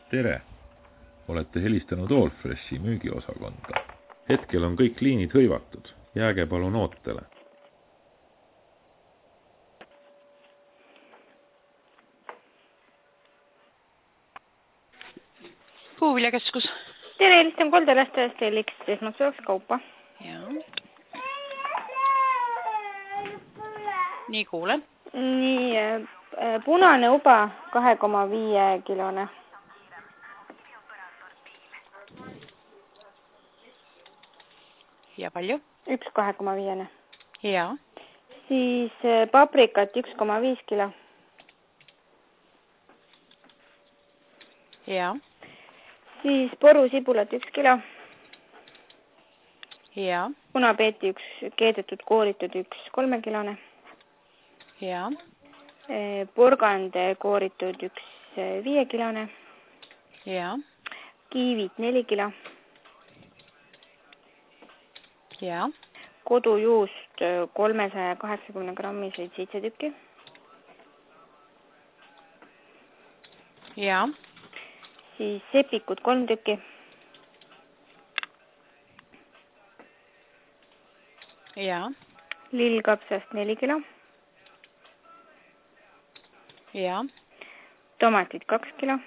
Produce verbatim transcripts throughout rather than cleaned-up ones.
Tere! Olete helistanud Allfreshi müügiosakonda. Hetkel on kõik liinid hõivatud. Jääge palun ootele. Puuviljakeskus. Tere, helistan koldelastajast Eliks, esmaspäevaks kaupa. Jaa. Nii kuulen. Nii, äh, punane uba kahe koma viie kilone. Ja palju? üks kahe koma viiene. Jaa. Siis äh, paprikat üks koma viis kilo. Jaa. Siis porusibulat üks kilo. Jaa. Punapeeti üks keedetud kooritud üks kolmekilone. Jaa. Porgande kooritud üks viiekilone. Jaa. Kiivit neli kilo. Jaa. Kodujuust kolmesaja kaheksakümne grammiseid seitse tükki. Jaa. Siis sepikud kolm tükki. Jaa. Lillkapsast neli kilo. Jaa. Tomatid kaks kilo.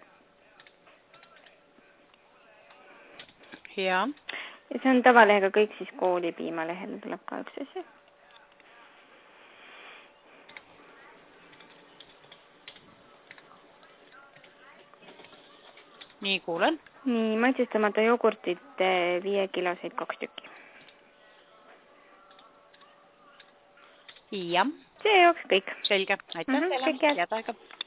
Jaa. Ja see on tavalehega kõik, siis koolipiimalehel tuleb ka üks asi. Nii kuulen. Nii, maitsestamata jogurtit viie kiloseid kaks tükki. Jah. See jooks kõik. Selge. Aitäh Mhm, teile. kõik head. Head aega.